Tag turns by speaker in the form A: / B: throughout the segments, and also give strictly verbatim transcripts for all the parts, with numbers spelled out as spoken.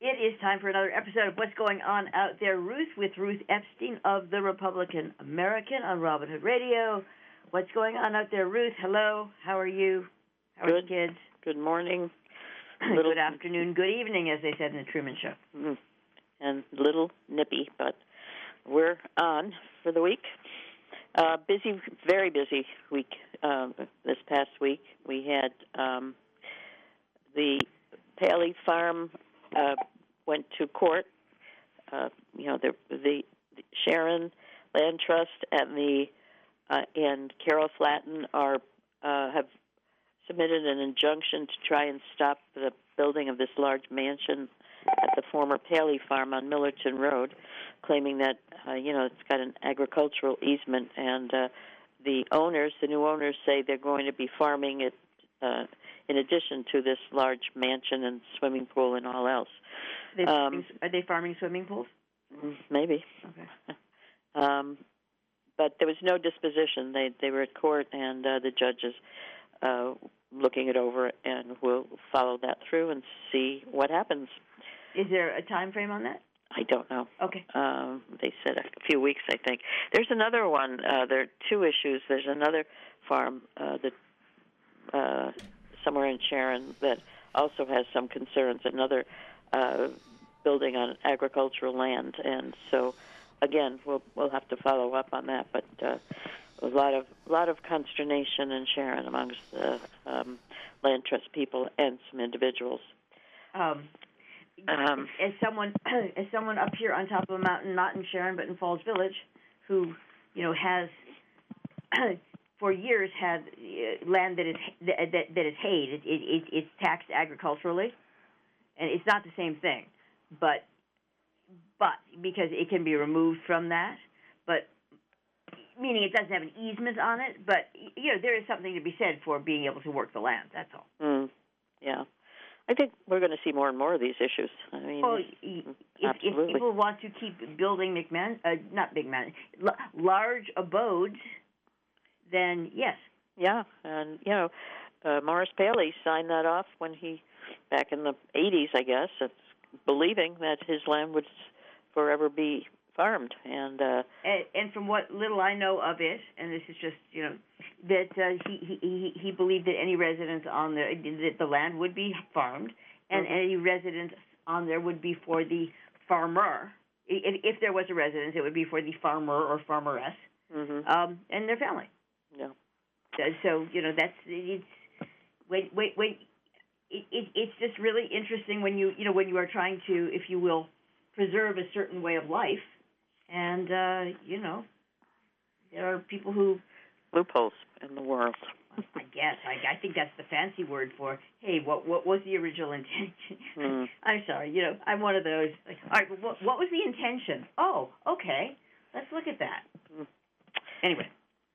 A: It is time for another episode of What's Going On Out There, Ruth, with Ruth Epstein of the Republican American on Robin Hood Radio. What's going on out there, Ruth? Hello. How are you? How
B: good.
A: are the kids?
B: Good morning.
A: Little... Good afternoon. Good evening, as they said in the Truman Show.
B: Mm. And little nippy, but we're on for the week. Uh, busy, very busy week uh, this past week. We had um, the Paley Farm uh, went to court. Uh, you know, the, the, the Sharon Land Trust and the uh, and Carol Flatten are uh, have submitted an injunction to try and stop the building of this large mansion at the former Paley Farm on Millerton Road, claiming that uh, you know it's got an agricultural easement, and uh, the owners, the new owners, say they're going to be farming it uh, in addition to this large mansion and swimming pool and all else.
A: Are they, um, are they farming swimming pools?
B: Maybe.
A: Okay.
B: um, but there was no disposition. They they were at court, and uh, the judges uh, looking it over, and we'll follow that through and see what happens.
A: Is there a time frame on that?
B: I don't know.
A: Okay.
B: Um, they said a few weeks, I think. There's another one. Uh, there are two issues. There's another farm uh, that uh, somewhere in Sharon that also has some concerns. Another uh, building on agricultural land, and so again, we'll we'll have to follow up on that. But uh, a lot of a lot of consternation in Sharon amongst the um, land trust people and some individuals.
A: Um. Um, as someone, as someone up here on top of a mountain, not in Sharon but in Falls Village, who, you know, has for years had uh, land that is that that, that is hayed. It, it, it, it's taxed agriculturally, and it's not the same thing, but but because it can be removed from that, but meaning it doesn't have an easement on it. But you know, there is something to be said for being able to work the land. That's all.
B: Mm, yeah. I think we're going to see more and more of these issues. I mean,
A: well, if, if people want to keep building McMahon, uh, not big man, l- large abodes, then yes.
B: Yeah, and you know, uh, Morris Paley signed that off when he, back in the eighties, I guess, it's believing that his land would forever be farmed, and uh,
A: and, and from what little I know of it, and this is just you know, that uh, he, he he believed that any residents on there, that the land would be farmed, and mm-hmm. any residents on there would be for the farmer. If, if there was a residence, it would be for the farmer or farmeress,
B: mm-hmm.
A: um, and their family.
B: Yeah.
A: So, so you know that's it's wait wait wait. It, it it's just really interesting when you you know when you are trying to, if you will, preserve a certain way of life. And, uh, you know, there are people who...
B: Loopholes in the world.
A: I guess. I, I think that's the fancy word for, hey, what what was the original intention?
B: Mm.
A: I'm sorry, you know, I'm one of those. Like, all right, what, what was the intention? Oh, okay. Let's look at that.
B: Mm.
A: Anyway.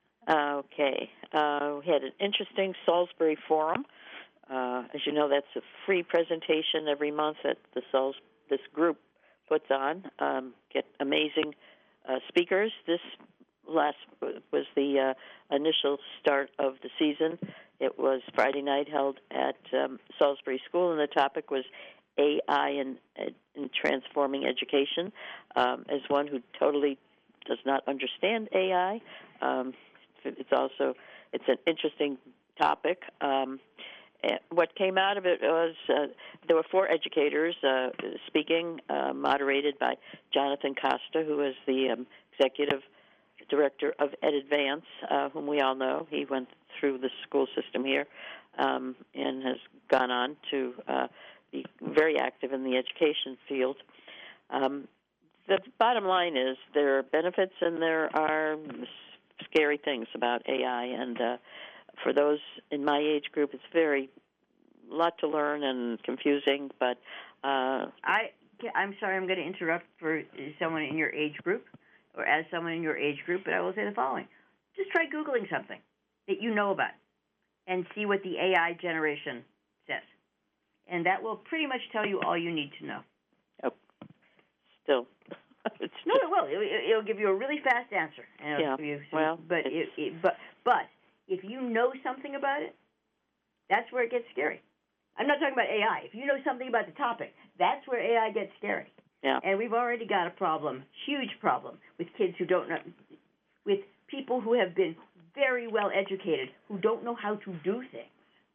B: Okay. Uh, we had an interesting Salisbury Forum. Uh, as you know, that's a free presentation every month that the Sals- this group puts on, um, get amazing uh, speakers. This last was the uh, initial start of the season. It was Friday night, held at um, Salisbury School, and the topic was A I in, in transforming education. Um, as one who totally does not understand A I, um, it's also it's an interesting topic. Um, What came out of it was uh, there were four educators uh, speaking, uh, moderated by Jonathan Costa, who is the um, executive director of EdAdvance, uh, whom we all know. He went through the school system here um, and has gone on to uh, be very active in the education field. Um, the bottom line is there are benefits and there are scary things about A I, and uh, for those in my age group, it's very a lot to learn and confusing. But uh,
A: I, I'm sorry, I'm going to interrupt for someone in your age group, or as someone in your age group. But I will say the following: just try Googling something that you know about, and see what the A I generation says, and that will pretty much tell you all you need to know.
B: Oh, still.
A: It's no, it will. It, it'll give you a really fast answer. And
B: yeah.
A: Give you some,
B: well,
A: but it, it, but but if you know something about it, that's where it gets scary. I'm not talking about A I. If you know something about the topic, that's where A I gets scary.
B: Yeah.
A: And we've already got a problem, huge problem, with kids who don't know, with people who have been very well educated who don't know how to do things.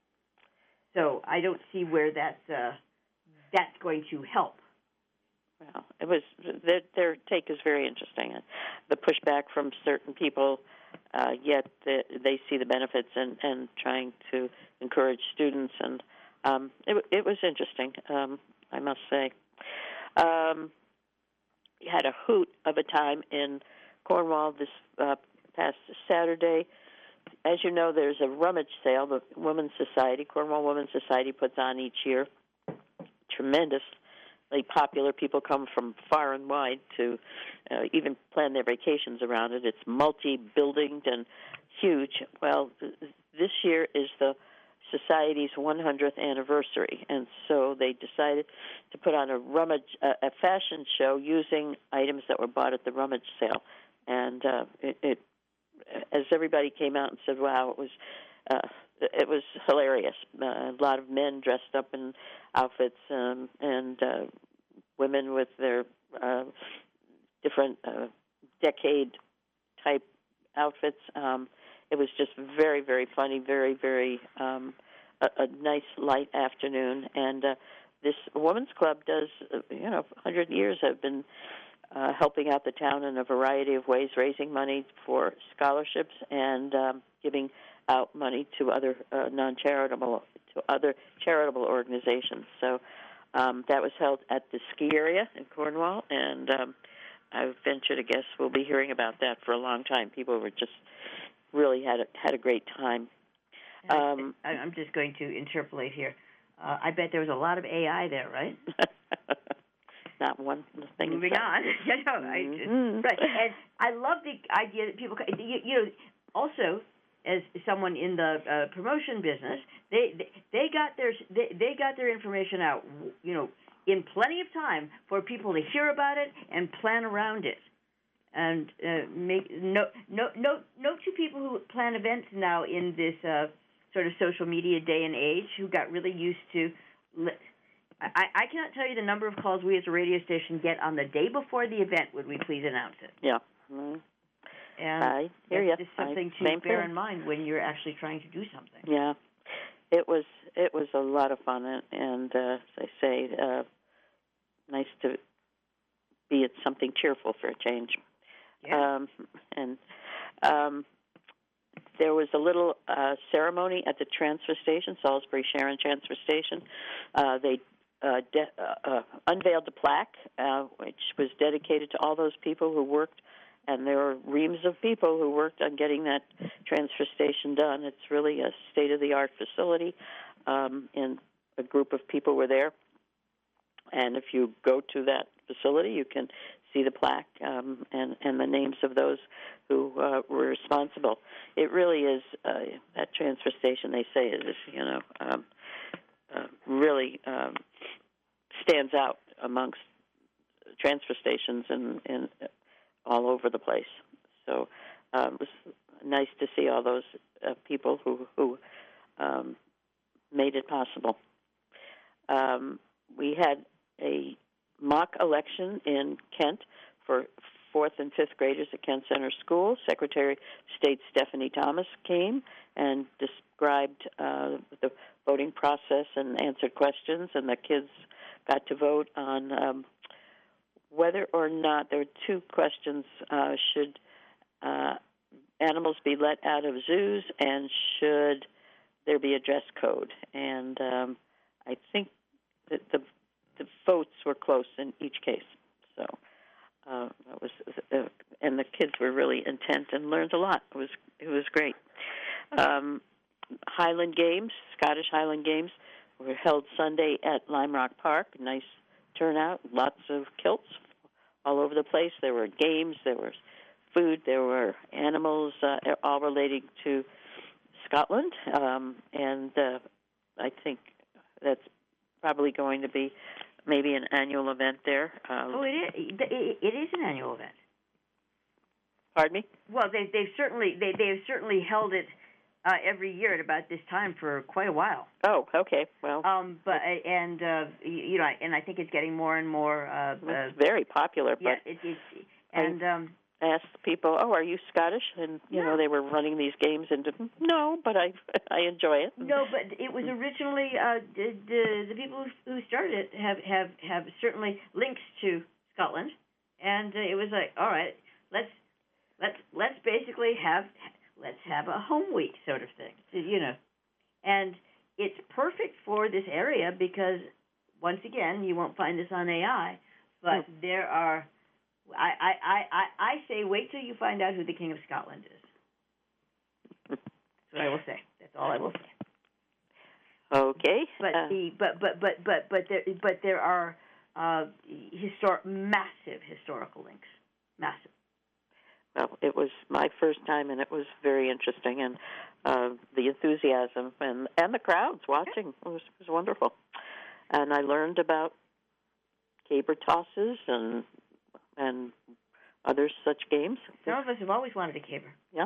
A: So I don't see where that's uh, that's going to help.
B: Well, it was their, their take is very interesting. The pushback from certain people, uh, yet the, they see the benefits and, and trying to encourage students, and um, it, it was interesting, um, I must say. Um, we had a hoot of a time in Cornwall this uh, past Saturday. As you know, there's a rummage sale the Women's Society, Cornwall Women's Society, puts on each year. Tremendously popular. People come from far and wide to uh, even plan their vacations around it. It's multi-buildinged and huge. Well, th- this year is the Society's one hundredth anniversary, and so they decided to put on a rummage, uh, a fashion show using items that were bought at the rummage sale. And uh, it, it, as everybody came out and said, "Wow, it was, uh, it was hilarious." Uh, a lot of men dressed up in outfits, um, and uh, women with their uh, different uh, decade-type outfits. Um, It was just very, very funny, very, very um, a, a nice light afternoon. And uh, this women's club does, uh, you know, one hundred years have been uh, helping out the town in a variety of ways, raising money for scholarships and um, giving out money to other uh, non-charitable to other charitable organizations. So um, that was held at the ski area in Cornwall, and um, I venture to guess we'll be hearing about that for a long time. People were just really had a, had a great time. Um,
A: I, I'm just going to interpolate here. Uh, I bet there was a lot of A I there, right?
B: Not one thing.
A: Moving on. you know,
B: mm-hmm.
A: I just, right. And I love the idea that people, you, you know, also as someone in the uh, promotion business, they, they they got their they, they got their information out, you know, in plenty of time for people to hear about it and plan around it. And uh, make no no no note to people who plan events now in this uh, sort of social media day and age who got really used to. Li- I, I cannot tell you the number of calls we as a radio station get on the day before the event. Would we please announce it?
B: Yeah. Mm-hmm.
A: And
B: I hear
A: that's
B: you.
A: just something
B: I,
A: to bear
B: thing.
A: in mind when you're actually trying to do something.
B: Yeah, it was it was a lot of fun, and, and uh, as I say, uh, nice to be at something cheerful for a change.
A: Yeah.
B: Um, and um, there was a little uh, ceremony at the transfer station, Salisbury Sharon Transfer Station. Uh, they uh, de- uh, uh, unveiled the plaque, uh, which was dedicated to all those people who worked, and there were reams of people who worked on getting that transfer station done. It's really a state-of-the-art facility, um, and a group of people were there. And if you go to that facility, you can see the plaque um, and, and the names of those who uh, were responsible. It really is, uh, that transfer station, they say, is, you know, um, uh, really um, stands out amongst transfer stations and, and all over the place. So um, it was nice to see all those uh, people who, who um, made it possible. Um, we had a mock election in Kent for fourth and fifth graders at Kent Center School. Secretary of State Stephanie Thomas came and described uh, the voting process and answered questions, and the kids got to vote on um, whether or not, there were two questions, uh, should uh, animals be let out of zoos, and should there be a dress code? And um, I think that the the votes were close in each case. So uh, that was, uh, and the kids were really intent and learned a lot. It was it was great. Um, Highland Games, Scottish Highland Games, were held Sunday at Lime Rock Park. Nice turnout, lots of kilts all over the place. There were games, there was food, there were animals, uh, all relating to Scotland, um, and uh, I think that's probably going to be maybe an annual event there. Um,
A: oh, it is. It is an annual event.
B: Pardon me?
A: Well, they, they've certainly they they've certainly held it uh, every year at about this time for quite a while.
B: Oh, okay. Well,
A: um, but and uh, you know, and I think it's getting more and more. Uh,
B: it's
A: uh,
B: very popular.
A: Yeah,
B: but
A: it, it's and. Um,
B: asked people, "Oh, are you Scottish?" And you
A: no.
B: know, they were running these games, and no, but I I enjoy it.
A: No, but it was originally uh, the, the the people who started it have have have certainly links to Scotland, and uh, it was like, all right, let's let's let's basically have let's have a home week sort of thing, you know, and it's perfect for this area because once again, you won't find this on A I, but hmm. there are. I, I, I, I say wait till you find out who the King of Scotland is. That's what I will say. That's all I will say.
B: Okay.
A: But
B: uh,
A: the but but but but but there but there are uh, histor- massive historical links. Massive.
B: Well, it was my first time, and it was very interesting, and uh, the enthusiasm and and the crowds watching it was, was wonderful. And I learned about caber tosses and. and other such games.
A: Some of us have always wanted a caber.
B: Yeah.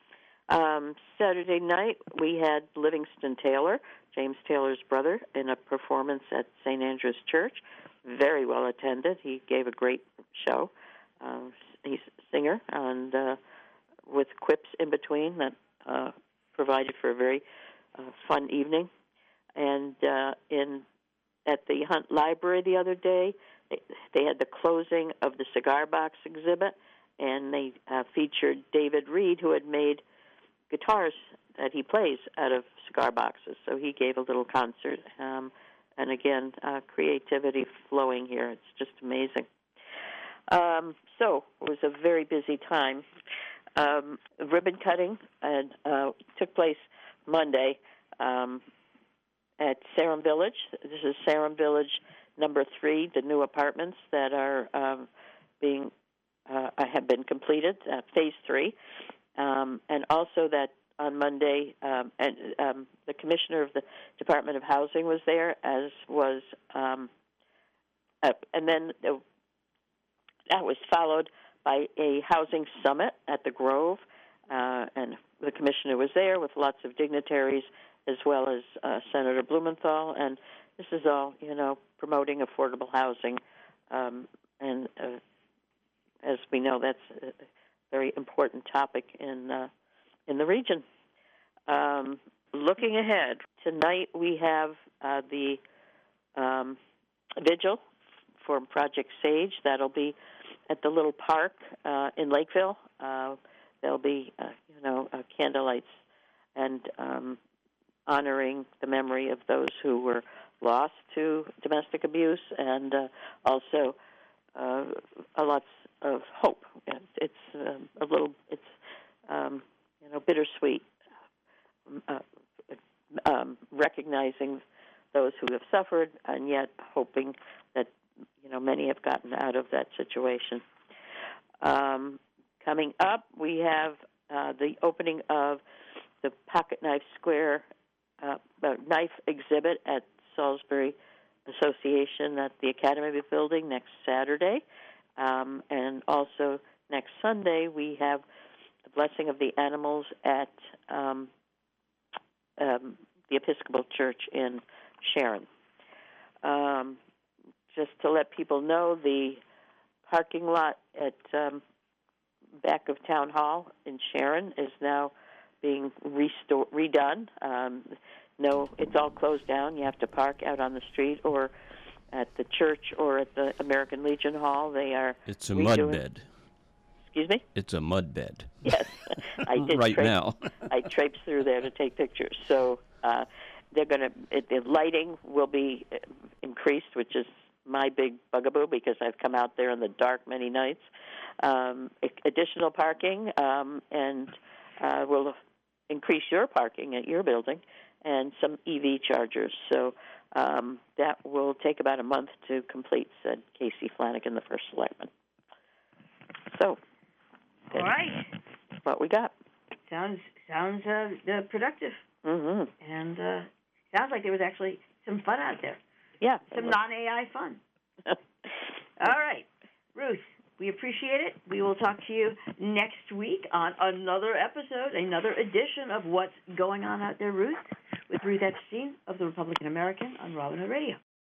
B: Um, Saturday night, we had Livingston Taylor, James Taylor's brother, in a performance at Saint Andrew's Church. Very well attended. He gave a great show. Uh, he's a singer, and uh, with quips in between that uh, provided for a very uh, fun evening. And uh, in at the Hunt Library the other day, they had the closing of the cigar box exhibit, and they uh, featured David Reed, who had made guitars that he plays out of cigar boxes. So he gave a little concert, um, and again, uh, creativity flowing here. It's just amazing. Um, so it was a very busy time. Um, ribbon cutting and, uh, took place Monday um, at Salem Village. This is Salem Village Number three, the new apartments that are um, being uh, have been completed, uh, phase three, um, and also that on Monday, um, and um, the commissioner of the Department of Housing was there, as was, um, uh, and then uh, that was followed by a housing summit at the Grove, uh, and the commissioner was there with lots of dignitaries, as well as uh, Senator Blumenthal, and this is all, you know, promoting affordable housing, um, and uh, as we know, that's a very important topic in uh, in the region. Um, looking ahead, tonight we have uh, the um, vigil for Project Sage. That'll be at the little park uh, in Lakeville. Uh, there'll be, uh, you know, uh, candlelights and um, honoring the memory of those who were lost to domestic abuse, and uh, also uh, a lot of hope. It's um, a little, it's um, you know, bittersweet, uh, um, recognizing those who have suffered, and yet hoping that, you know, many have gotten out of that situation. Um, coming up, we have uh, the opening of the Pocket Knife Square uh, knife exhibit at Salisbury Association at the Academy Building next Saturday. Um, and also next Sunday, we have the Blessing of the Animals at um, um, the Episcopal Church in Sharon. Um, just to let people know, the parking lot at um, back of Town Hall in Sharon is now being restor- redone. Um, no, it's all closed down. You have to park out on the street or at the church or at the American Legion Hall. They are
C: It's a
B: redoing-
C: mud bed.
B: Excuse me?
C: It's a mud bed.
B: Yes, I did.
C: right
B: traipse,
C: now.
B: I traipsed through there to take pictures. So uh, they're going to. The lighting will be increased, which is my big bugaboo because I've come out there in the dark many nights. Um, additional parking, um, and uh, will increase your parking at your building, and some E V chargers. So um, that will take about a month to complete, said Casey Flanagan, the first selectman. So,
A: all right,
B: what we got.
A: Sounds sounds uh, uh, productive.
B: Mm-hmm.
A: And uh, sounds like there was actually some fun out there.
B: Yeah.
A: Some non-A I fun. All right, Ruth, We appreciate it. We will talk to you next week on another episode, another edition of What's Going On Out There, Ruth, with Ruth Epstein of the Republican American on Robin Hood Radio.